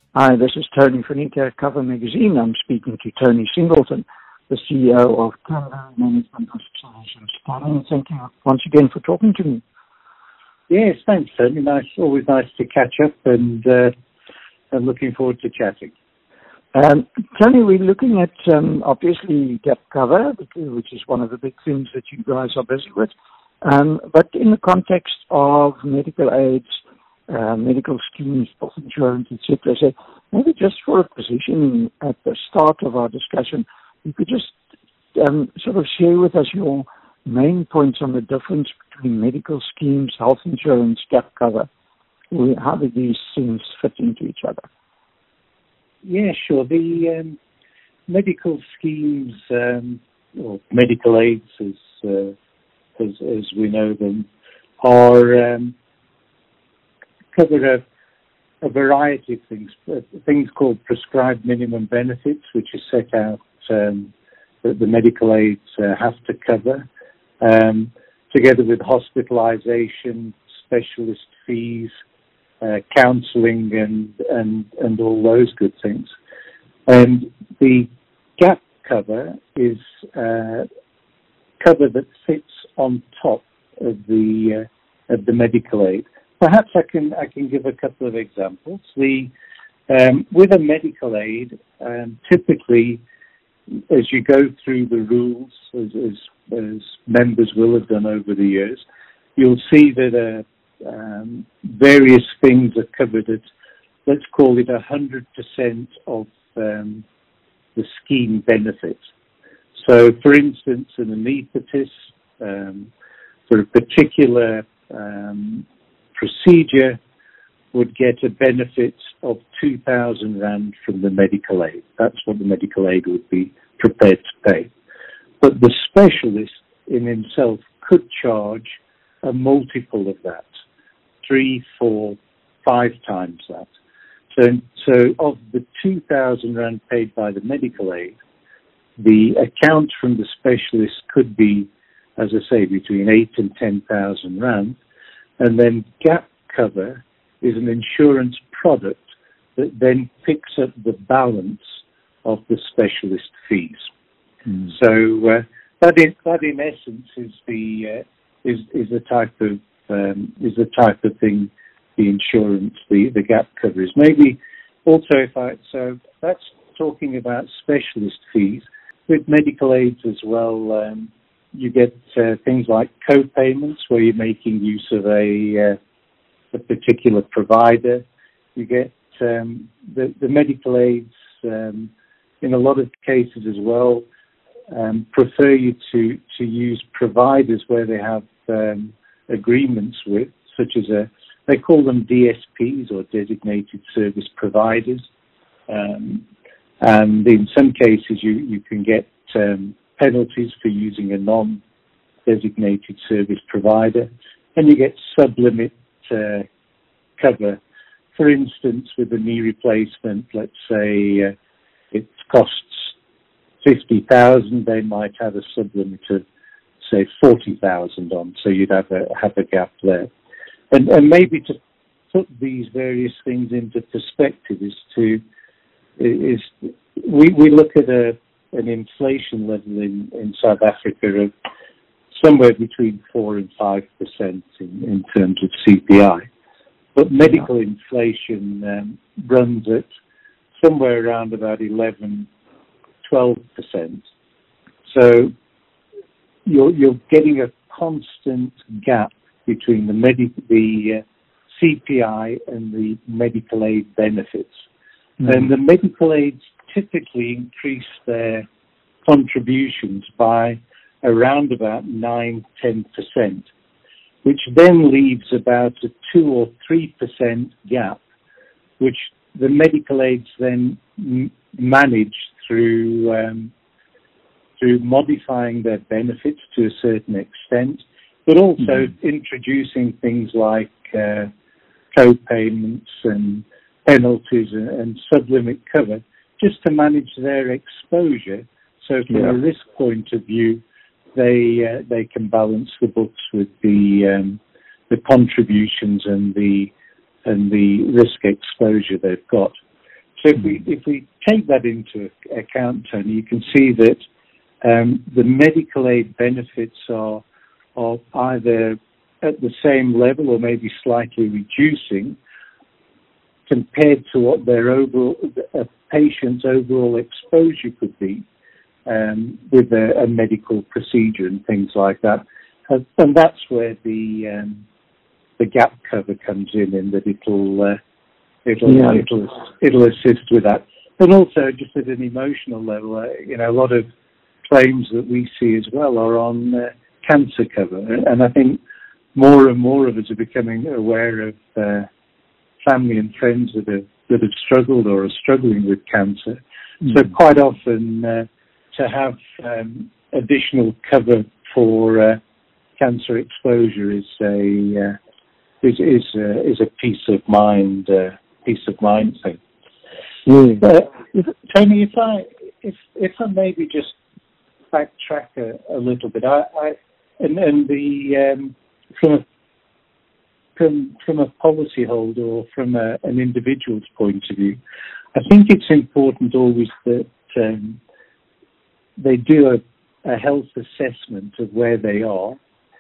Hi, this is Tony from Nika Cover Magazine. I'm speaking to Tony Singleton, the CEO of Canberra Management Risk Solutions. Tony, thank you once again for talking to me. Yes, thanks, Tony. Always nice to catch up, and I'm looking forward to chatting. Tony, we're looking at obviously gap cover, which is one of the big things that you guys are busy with, but in the context of medical aids, medical schemes, health insurance, etc. So maybe just for a position at the start of our discussion, you could just sort of share with us your main points on the difference between medical schemes, health insurance, gap cover. How do these things fit into each other? Yeah, sure. The medical schemes, or medical aids, as we know them, are cover a variety of things called prescribed minimum benefits, which is set out that the medical aids have to cover, together with hospitalization, specialist fees, counseling, and all those good things. And the gap cover is cover that sits on top of the medical aid. Perhaps I can give a couple of examples. With a medical aid, typically, as you go through the rules, as members will have done over the years, you'll see that various things are covered at, let's call it 100% of the scheme benefits. So, for instance, an anaesthetist for a particular procedure would get a benefit of 2,000 Rand from the medical aid. That's what the medical aid would be prepared to pay. But the specialist in himself could charge a multiple of that, 3, 4, 5 times that. So of the 2,000 Rand paid by the medical aid, the account from the specialist could be, as I say, between 8 and 10,000 Rand. And then gap cover is an insurance product that then picks up the balance of the specialist fees. So that in essence is the type of thing the insurance, the gap cover is. Maybe also so that's talking about specialist fees. With medical aids as well, you get things like co-payments where you're making use of a particular provider. You get the medical aids in a lot of cases as well prefer you to use providers where they have agreements with, such as they call them DSPs or designated service providers, and in some cases you can get penalties for using a non-designated service provider, and you get sublimit cover. For instance, with a knee replacement, let's say it costs 50,000, they might have a sublimit of, say, 40,000 on, so you'd have a gap there. And maybe to put these various things into perspective we look at an inflation level in South Africa of somewhere between 4 and 5% in terms of CPI. But medical inflation runs at somewhere around about 11, 12%. So you're getting a constant gap between the CPI and the medical aid benefits. And the medical aids typically increase their contributions by around about 9-10%, which then leaves about a 2 or 3% gap, which the medical aids then manage through modifying their benefits to a certain extent, but also introducing things like co-payments and penalties and sublimit cover, just to manage their exposure. So from a risk point of view, they can balance the books with the contributions and the risk exposure they've got. So if we take that into account, Tony, you can see that the medical aid benefits are either at the same level or maybe slightly reducing compared to what a patient's overall exposure could be with a medical procedure and things like that. And that's where the gap cover comes in, and that it'll assist with that. And also, just at an emotional level, a lot of claims that we see as well are on cancer cover, and I think more and more of us are becoming aware of family and friends that have struggled or are struggling with cancer. So quite often, to have additional cover for cancer exposure is a peace of mind thing. Tony, if I maybe just backtrack a little bit, from a policyholder or from an individual's point of view, I think it's important always that they do a health assessment of where they are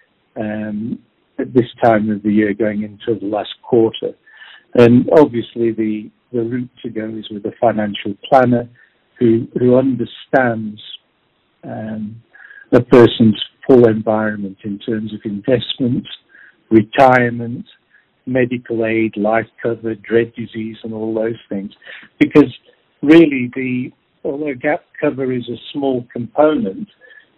at this time of the year, going into the last quarter. And obviously the route to go is with a financial planner who understands a person's full environment in terms of investment, retirement, medical aid, life cover, dread disease, and all those things. Because really, although gap cover is a small component,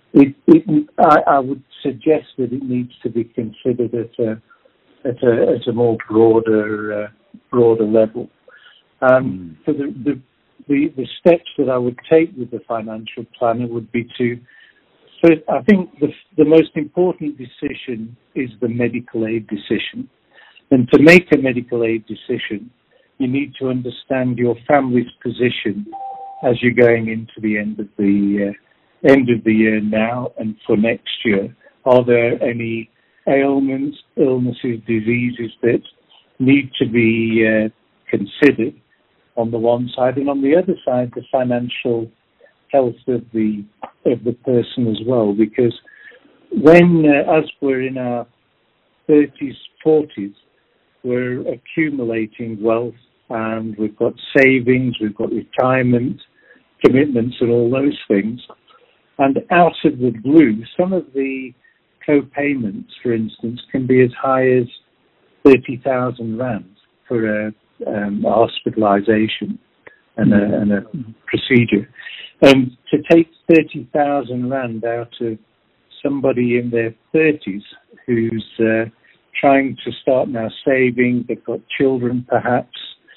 I would suggest that it needs to be considered at a more broader level. So the steps that I would take with the financial planner would be first, I think the most important decision is the medical aid decision. And to make a medical aid decision, you need to understand your family's position as you're going into the end of the year now and for next year. Are there any ailments, illnesses, diseases that need to be considered on the one side, and on the other side, the financial health of the person as well? Because when, as we're in our 30s, 40s, we're accumulating wealth, and we've got savings, we've got retirement commitments and all those things. And out of the blue, some of the co-payments, for instance, can be as high as 30,000 rand for a hospitalization and a procedure. And to take 30,000 rand out of somebody in their 30s who's trying to start now saving, they've got children perhaps,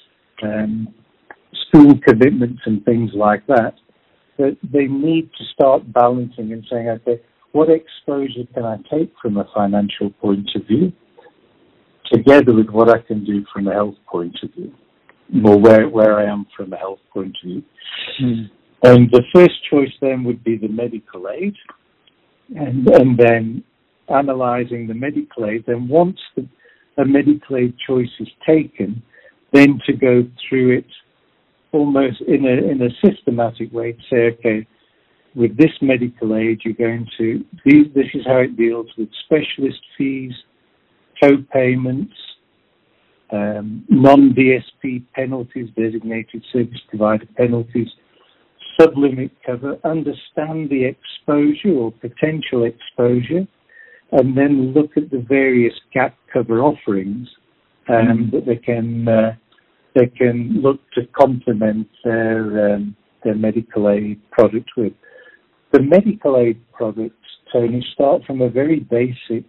school commitments and things like that, that they need to start balancing and saying, okay, what exposure can I take from a financial point of view, together with what I can do from a health point of view, or where I am from a health point of view. And the first choice then would be the medical aid, and then analysing the medical aid. Then once a medical aid choice is taken, then to go through it almost in a systematic way to say, okay, with this medical aid, you're going to, this is how it deals with specialist fees, co-payments, non-DSP penalties, designated service provider penalties, sublimit cover, understand the exposure or potential exposure, and then look at the various gap cover offerings that they can look to complement their medical aid product with. The medical aid products, Tony, start from a very basic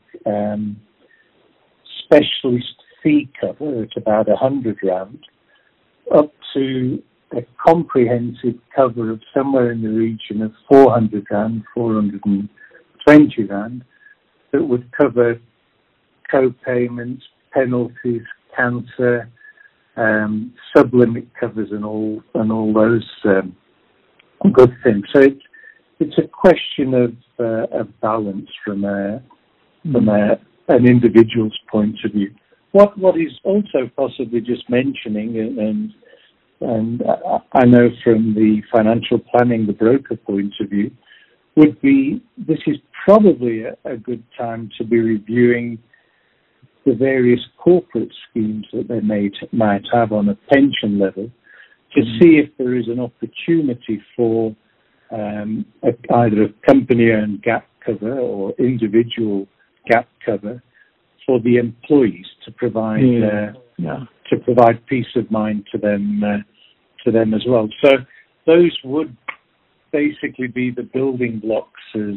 specialist fee cover at about 100 rand, up to a comprehensive cover of somewhere in the region of 400 rand, 420 rand, that would cover co-payments, penalties, cancer, sublimit covers, and all those good things. So it's a question of balance from an individual's point of view. What is also possibly just mentioning, and and I know from the financial planning, the broker point of view, would be this is probably a good time to be reviewing the various corporate schemes that they might have on a pension level to see if there is an opportunity for either a company-owned gap cover or individual gap cover for the employees to provide to provide peace of mind to them as well. So those would basically be the building blocks as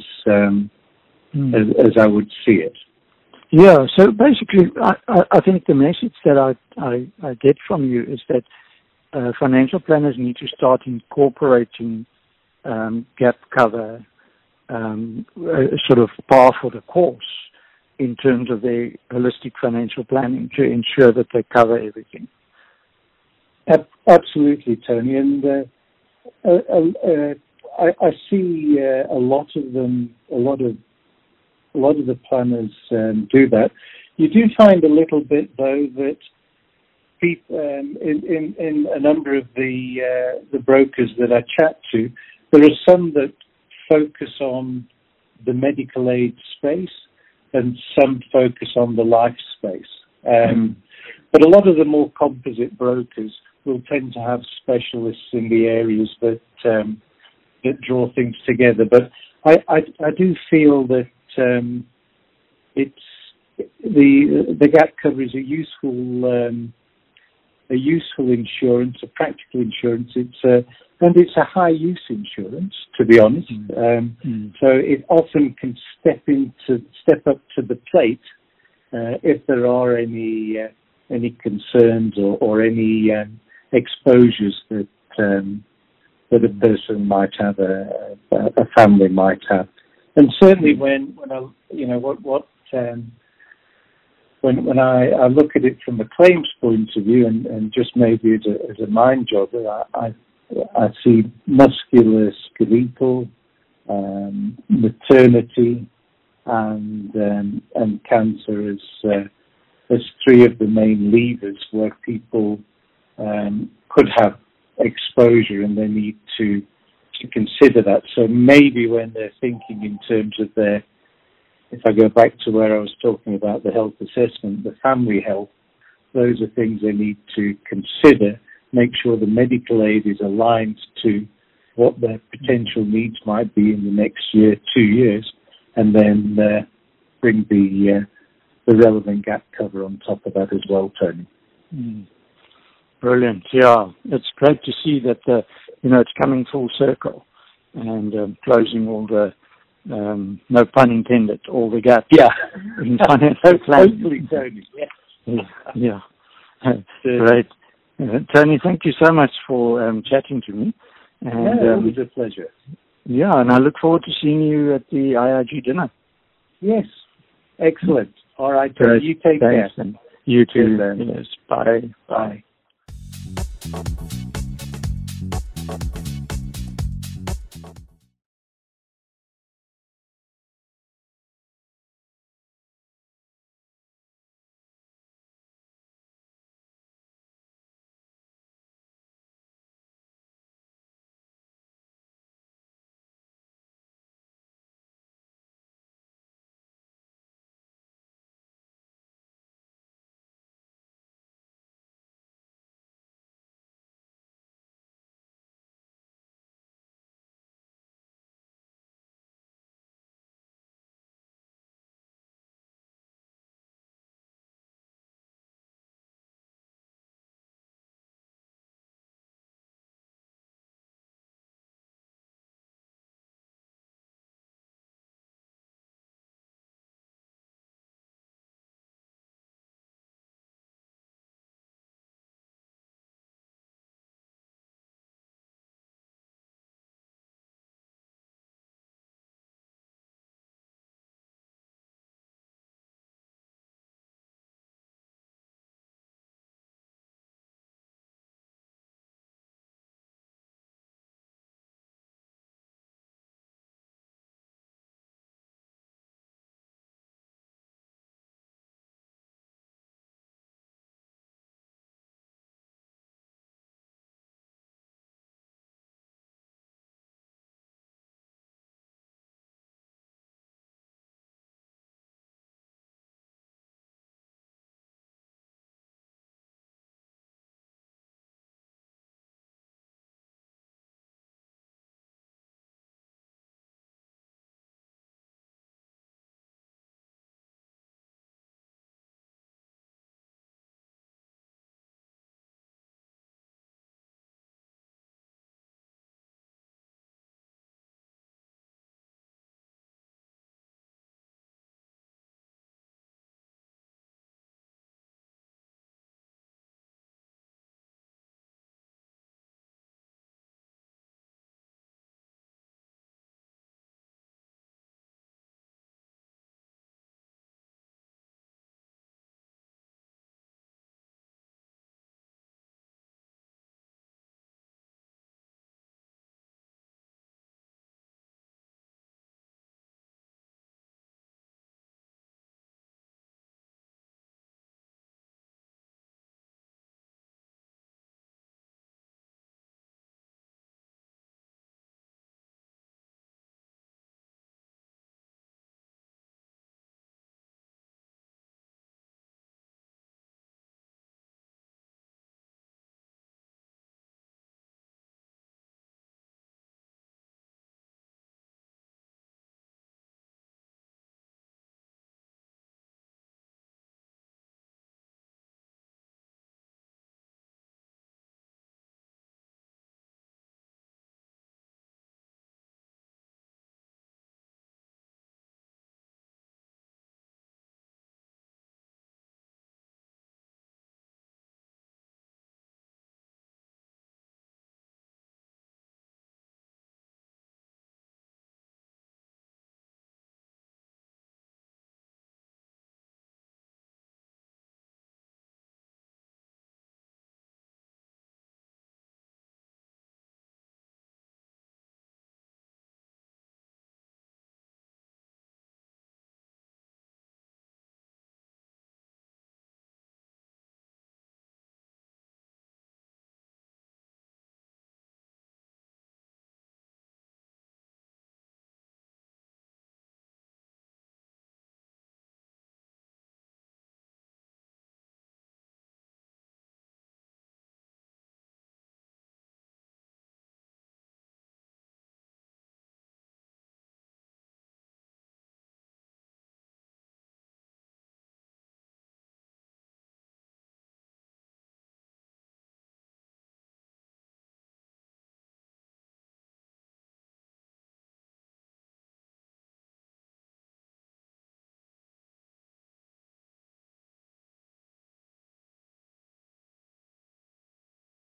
I would see it. Yeah. So basically, I think the message that I get from you is that financial planners need to start incorporating gap cover sort of par for the course in terms of their holistic financial planning to ensure that they cover everything. Absolutely, Tony. And I see a lot of the planners do that. You do find a little bit, though, that people in a number of the brokers that I chat to, there are some that focus on the medical aid space and some focus on the life space. But a lot of the more composite brokers will tend to have specialists in the areas that draw things together. But I do feel that it's the gap cover is a useful insurance, a practical insurance. It's a high use insurance, to be honest. So it often can step up to the plate if there are any concerns or any exposures that a person might have, a family might have. And certainly when I look at it from a claims point of view, and just maybe as a mind job, I see musculoskeletal, maternity, and cancer as three of the main levers where people could have exposure, and they need to consider that. So maybe when they're thinking in terms of if I go back to where I was talking about the health assessment, the family health, those are things they need to consider, make sure the medical aid is aligned to what their potential needs might be in the next year, 2 years, and then bring the relevant gap cover on top of that as well, Tony. Brilliant. Yeah, it's great to see that it's coming full circle and closing all the no pun intended, all the gaps. Yeah, in financial planning. Totally, Tony. Yeah. Great. Tony, thank you so much for chatting to me. And, it was a pleasure. Yeah, and I look forward to seeing you at the IIG dinner. Yes, excellent. All right, Tony, you take care. And you too. Yes, bye. Bye.